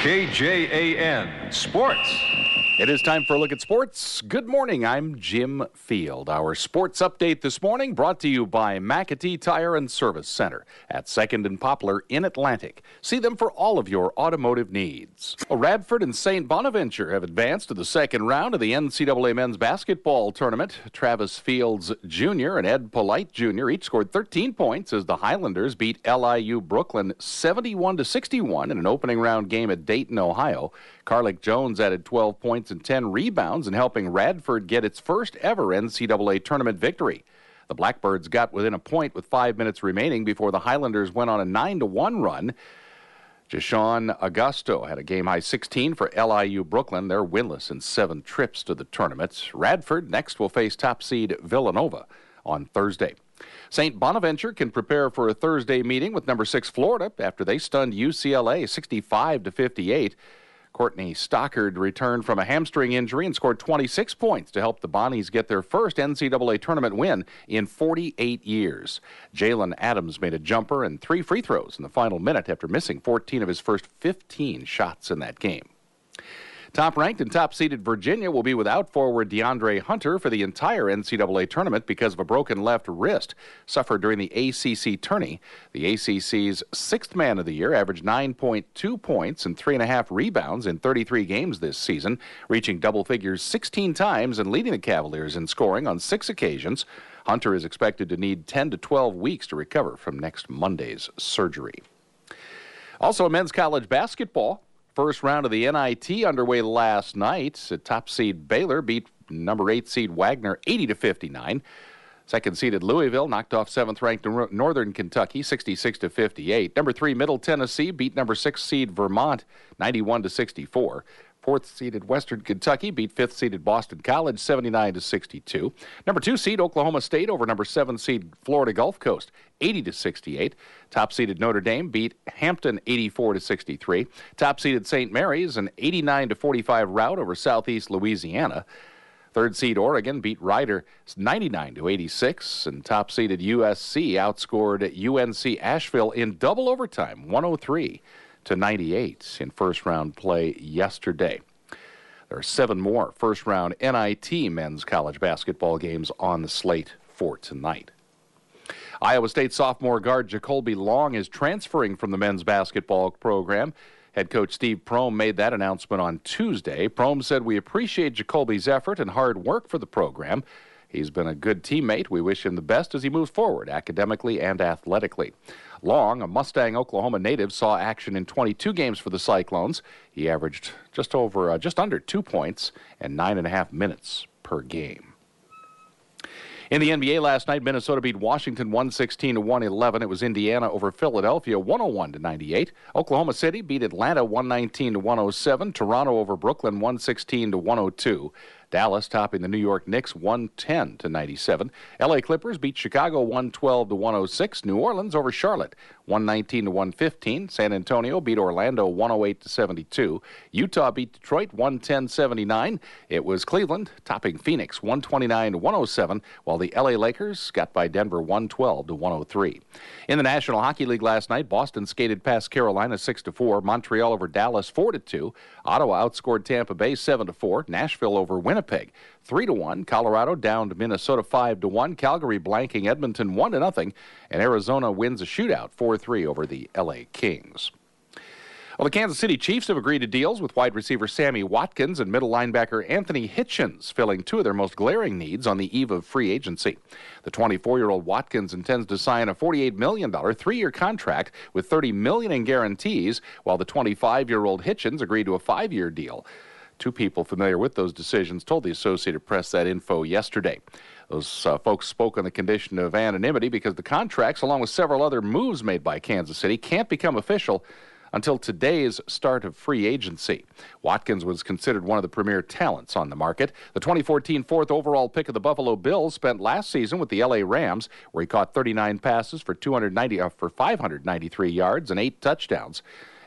KJAN Sports. It is time for a look at sports. Good morning, I'm Jim Field. Our sports update this morning brought to you by McAtee Tire and Service Center at 2nd and Poplar in Atlantic. See them for all of your automotive needs. Radford and St. Bonaventure have advanced to the second round of the NCAA men's basketball tournament. Travis Fields Jr. and Ed Polite Jr. each scored 13 points as the Highlanders beat LIU Brooklyn 71-61 in an opening round game at Dayton, Ohio. Carlick Jones added 12 points and 10 rebounds in helping Radford get its first ever NCAA tournament victory. The Blackbirds got within a point with 5 minutes remaining before the Highlanders went on a 9-1 run. Jashawn Augusto had a game-high 16 for LIU Brooklyn. They're winless in 7 trips to the tournament. Radford next will face top seed Villanova on Thursday. St. Bonaventure can prepare for a Thursday meeting with number 6 Florida after they stunned UCLA 65-58. Courtney Stockard returned from a hamstring injury and scored 26 points to help the Bonnies get their first NCAA tournament win in 48 years. Jalen Adams made a jumper and 3 free throws in the final minute after missing 14 of his first 15 shots in that game. Top-ranked and top-seeded Virginia will be without forward DeAndre Hunter for the entire NCAA tournament because of a broken left wrist suffered during the ACC tourney. The ACC's 6th man of the year averaged 9.2 points and 3.5 rebounds in 33 games this season, reaching double figures 16 times and leading the Cavaliers in scoring on 6 occasions. Hunter is expected to need 10 to 12 weeks to recover from next Monday's surgery. Also, men's college basketball. First round of the NIT underway last night. Top seed Baylor beat number 8 seed Wagner 80-59. Second seeded Louisville knocked off 7th-ranked Northern Kentucky 66-58. Number 3 Middle Tennessee beat number 6 seed Vermont 91-64. 4th-seeded Western Kentucky beat 5th-seeded Boston College 79-62. Number 2 seed Oklahoma State over number 7 seed Florida Gulf Coast 80-68. Top-seeded Notre Dame beat Hampton 84-63. Top-seeded St. Mary's an 89-45 rout over Southeast Louisiana. 3rd seed Oregon beat Rider 99-86, and top-seeded USC outscored UNC Asheville in double overtime 103-98 in first-round play yesterday. There are 7 more first-round NIT men's college basketball games on the slate for tonight. Iowa State sophomore guard Jacoby Long is transferring from the men's basketball program. Head coach Steve Prohm made that announcement on Tuesday. Prohm said, "We appreciate Jacoby's effort and hard work for the program. He's been a good teammate. We wish him the best as he moves forward academically and athletically." Long, a Mustang, Oklahoma native, saw action in 22 games for the Cyclones. He averaged just under 2 points and 9.5 minutes per game. In the NBA last night, Minnesota beat Washington 116-111. It was Indiana over Philadelphia 101-98. Oklahoma City beat Atlanta 119-107. Toronto over Brooklyn 116-102. Dallas topping the New York Knicks 110-97. LA Clippers beat Chicago 112-106. New Orleans over Charlotte 119-115. San Antonio beat Orlando 108-72. Utah beat Detroit 110-79. It was Cleveland topping Phoenix 129-107, while the LA Lakers got by Denver 112-103. In the National Hockey League last night, Boston skated past Carolina 6-4. Montreal over Dallas 4-2. Ottawa outscored Tampa Bay 7-4. Nashville over Winnipeg 3-1. Colorado down to Minnesota 5-1. Calgary blanking Edmonton 1-0. And Arizona wins a shootout 4-3 over the LA Kings. Well, the Kansas City Chiefs have agreed to deals with wide receiver Sammy Watkins and middle linebacker Anthony Hitchens, filling 2 of their most glaring needs on the eve of free agency. The 24-year-old Watkins intends to sign a $48 million 3-year contract with $30 million in guarantees, while the 25-year-old Hitchens agreed to a 5-year deal. 2 people familiar with those decisions told the Associated Press that info yesterday. Those folks spoke on the condition of anonymity because the contracts, along with several other moves made by Kansas City, can't become official until today's start of free agency. Watkins was considered one of the premier talents on the market. The 2014 4th overall pick of the Buffalo Bills spent last season with the LA Rams, where he caught 39 passes for 593 yards and 8 touchdowns.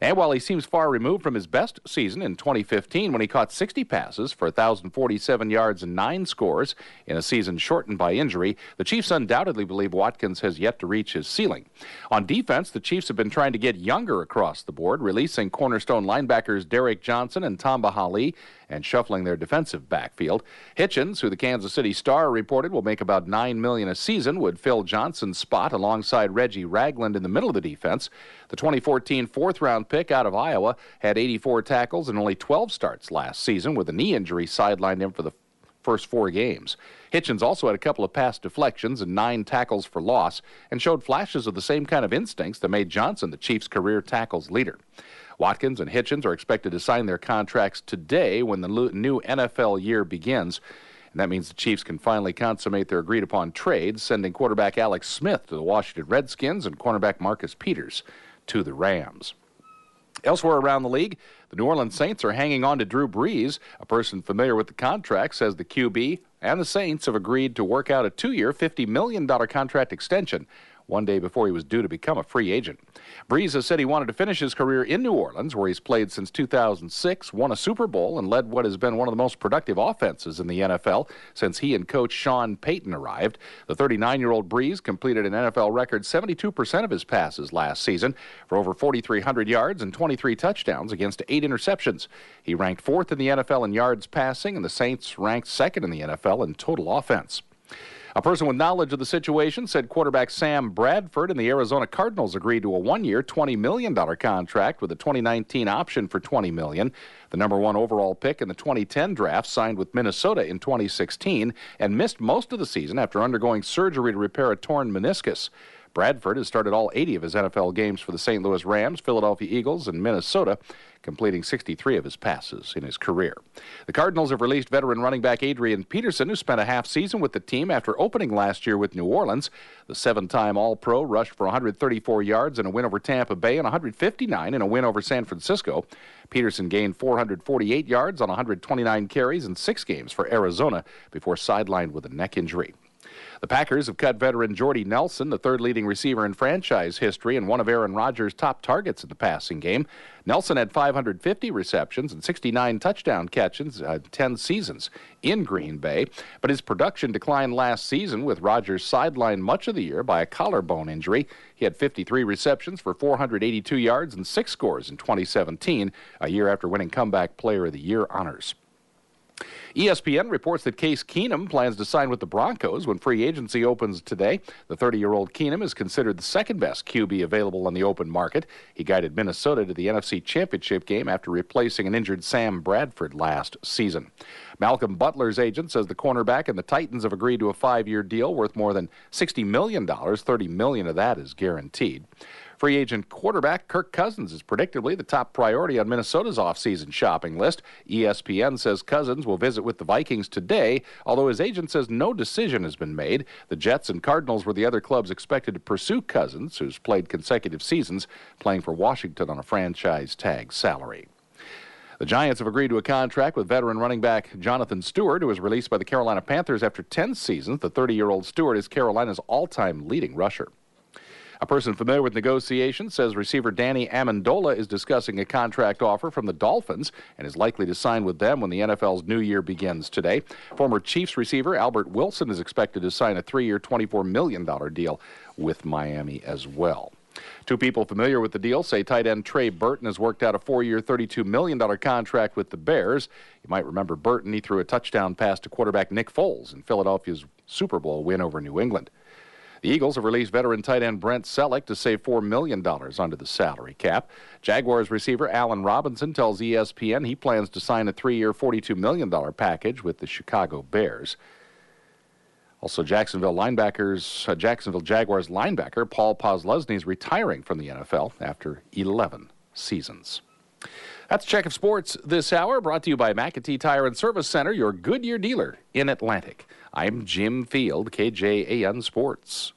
And while he seems far removed from his best season in 2015 when he caught 60 passes for 1,047 yards and 9 scores in a season shortened by injury, the Chiefs undoubtedly believe Watkins has yet to reach his ceiling. On defense, the Chiefs have been trying to get younger across the board, releasing cornerstone linebackers Derek Johnson and Tamba Hali and shuffling their defensive backfield. Hitchens, who the Kansas City Star reported will make about $9 million a season, would fill Johnson's spot alongside Reggie Ragland in the middle of the defense. The 2014 fourth-round pick out of Iowa had 84 tackles and only 12 starts last season, with a knee injury sidelined him for the first 4 games. Hitchens also had a couple of pass deflections and 9 tackles for loss and showed flashes of the same kind of instincts that made Johnson the Chiefs' career tackles leader. Watkins and Hitchens are expected to sign their contracts today when the new NFL year begins. And that means the Chiefs can finally consummate their agreed-upon trades, sending quarterback Alex Smith to the Washington Redskins and cornerback Marcus Peters to the Rams. Elsewhere around the league, the New Orleans Saints are hanging on to Drew Brees. A person familiar with the contract says the QB and the Saints have agreed to work out a 2-year, $50 million contract extension one day before he was due to become a free agent. Brees has said he wanted to finish his career in New Orleans, where he's played since 2006, won a Super Bowl, and led what has been one of the most productive offenses in the NFL since he and coach Sean Payton arrived. The 39-year-old Brees completed an NFL record 72% of his passes last season for over 4,300 yards and 23 touchdowns against 8 interceptions. He ranked 4th in the NFL in yards passing, and the Saints ranked 2nd in the NFL in total offense. A person with knowledge of the situation said quarterback Sam Bradford and the Arizona Cardinals agreed to a 1-year, $20 million contract with a 2019 option for $20 million. The number 1 overall pick in the 2010 draft signed with Minnesota in 2016 and missed most of the season after undergoing surgery to repair a torn meniscus. Bradford has started all 80 of his NFL games for the St. Louis Rams, Philadelphia Eagles, and Minnesota, completing 63 of his passes in his career. The Cardinals have released veteran running back Adrian Peterson, who spent a half season with the team after opening last year with New Orleans. The 7-time All-Pro rushed for 134 yards in a win over Tampa Bay and 159 in a win over San Francisco. Peterson gained 448 yards on 129 carries in 6 games for Arizona before sidelined with a neck injury. The Packers have cut veteran Jordy Nelson, the 3rd leading receiver in franchise history and one of Aaron Rodgers' top targets in the passing game. Nelson had 550 receptions and 69 touchdown catches in 10 seasons in Green Bay, but his production declined last season with Rodgers sidelined much of the year by a collarbone injury. He had 53 receptions for 482 yards and 6 scores in 2017, a year after winning Comeback Player of the Year honors. ESPN reports that Case Keenum plans to sign with the Broncos when free agency opens today. The 30-year-old Keenum is considered the second-best QB available on the open market. He guided Minnesota to the NFC Championship game after replacing an injured Sam Bradford last season. Malcolm Butler's agent says the cornerback and the Titans have agreed to a 5-year deal worth more than $60 million. $30 million of that is guaranteed. Free agent quarterback Kirk Cousins is predictably the top priority on Minnesota's offseason shopping list. ESPN says Cousins will visit with the Vikings today, although his agent says no decision has been made. The Jets and Cardinals were the other clubs expected to pursue Cousins, who's played consecutive seasons, playing for Washington on a franchise tag salary. The Giants have agreed to a contract with veteran running back Jonathan Stewart, who was released by the Carolina Panthers after 10 seasons. The 30-year-old Stewart is Carolina's all-time leading rusher. A person familiar with negotiations says receiver Danny Amendola is discussing a contract offer from the Dolphins and is likely to sign with them when the NFL's new year begins today. Former Chiefs receiver Albert Wilson is expected to sign a 3-year, $24 million deal with Miami as well. 2 people familiar with the deal say tight end Trey Burton has worked out a 4-year, $32 million contract with the Bears. You might remember Burton. He threw a touchdown pass to quarterback Nick Foles in Philadelphia's Super Bowl win over New England. The Eagles have released veteran tight end Brent Selleck to save $4 million under the salary cap. Jaguars receiver Allen Robinson tells ESPN he plans to sign a 3-year, $42 million package with the Chicago Bears. Also, Jacksonville Jaguars linebacker Paul Posluszny is retiring from the NFL after 11 seasons. That's Check of Sports this hour, brought to you by McAtee Tire and Service Center, your Goodyear dealer in Atlantic. I'm Jim Field, KJAN Sports.